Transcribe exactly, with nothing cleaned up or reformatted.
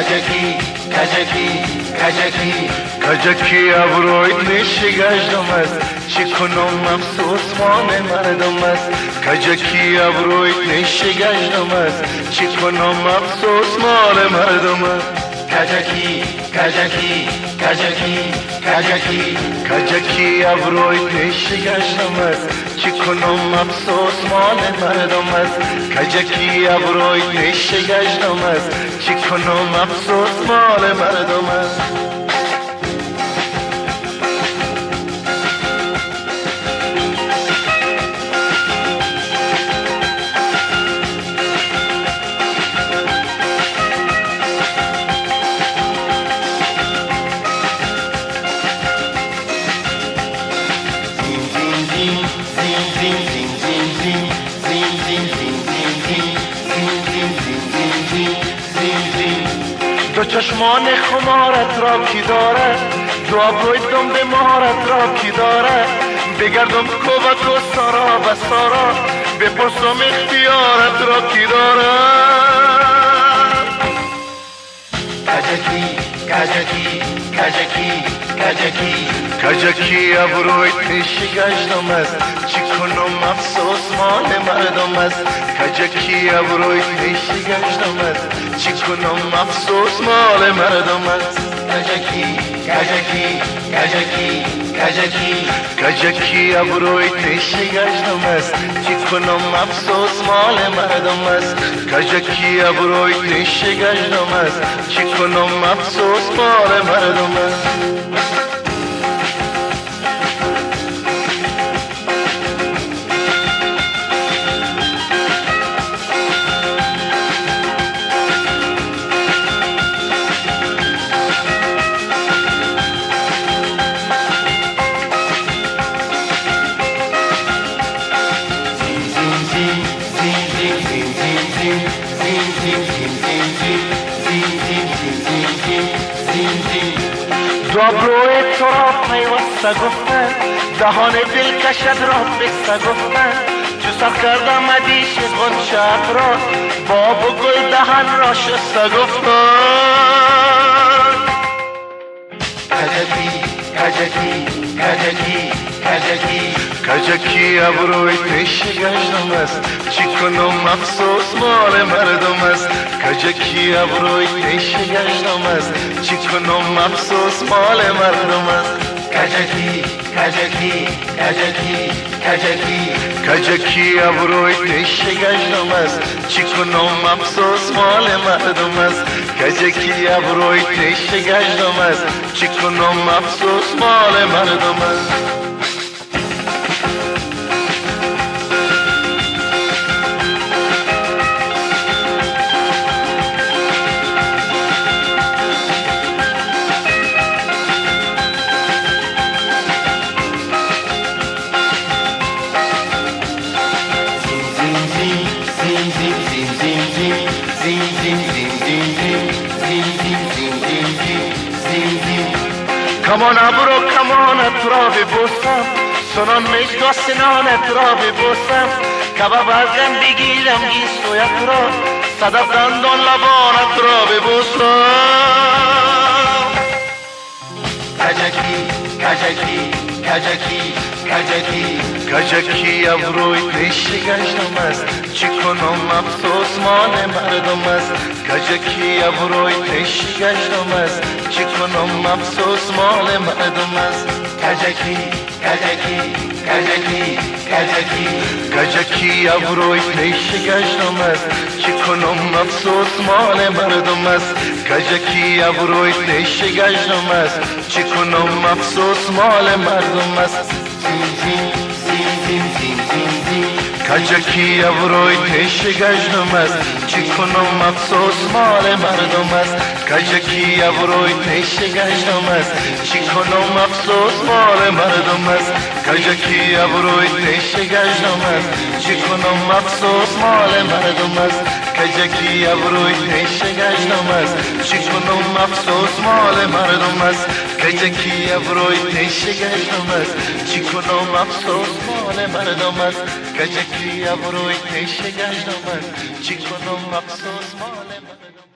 کجکی کجکی کجکی کجکی ابرویت نشگشتم است چی کنم افسوس مال مردم است کجکی ابرویت نشگشتم است چی کنم افسوس مال مردم است کجکی کجکی کجکی کجکی کجکی ابرویت نشگشتم است چی کنم افسوس مال مردم است کجکی ابرویت نشگشتم است چی کنم افسوس مال مردم است دو چشمان خمارت را کی داره دو ابروی دم به مهارت را کی داره بگردم کوبک و سارا و سارا بپرسم اختیارت را کی داره کجکی کجکی کجکی کجکی کجکی ابروی نشگشتم است چی کنم افسوس مال مردم است کجکی ابروی نشگشتم است چی کنم افسوس مال مردم است کجکی کجکی کجکی کجکی کجکی ابروی نشگشتم است چی کنم افسوس مال مردم است کجکی ابروی نشگشتم است چی کنم افسوس مال مردم است دو ابروی تو را پیوسته گفتن دهان دل کشد را بسته گفتن چو سر کردم مدیش غنچه را باب و گل دهن را شسته گفتن کجکی کجکی کجکی کجکی کجکی ابروی نشگشتم است چی کنم افسوس مال مردم است کجکی ابروی نشگشتم است چی کنم افسوس مال مردم است کجکی کجکی کجکی کجکی کجکی ابروی نشگشتم است چی کنم افسوس مال مردم است کجکی ابروی نشگشتم است چی کنم افسوس مال مردم است کمان ابرو کمانت را ببوسم سنان مجد و سنانت را ببوسم کباب از گم بگیرم گیسویت را صدف دندان لبانت را ببوسم کجکی کجکی کجکی کجکی کجکی ابروی نشگشتم است چی کنم افسوس مال مردم است کجکی ابروی نشگشتم است چی کنم افسوس مال مردم است کجکی کجکی کجکی کجکی کجکی ابروی نشگشتم است چی کنم افسوس مال مردم است کجکی ابروی نشگشتم است چی کنم افسوس مال مردم است کجکی ابروی نشگشتم است چی کنم افسوس مال مردم است کجکی ابروی نشگشتم است چی کنم افسوس مال مردم است کجکی ابروی نشگشتم است چی کنم افسوس مال مردم است کجکی ابروی نشگشتم است چی کنم افسوس مال مردم است کجکی ابروی نشگشتم است چی کنم افسوس مال مردم است کجکی ابروی نشگشتم است چی کنم افسوس مال مردم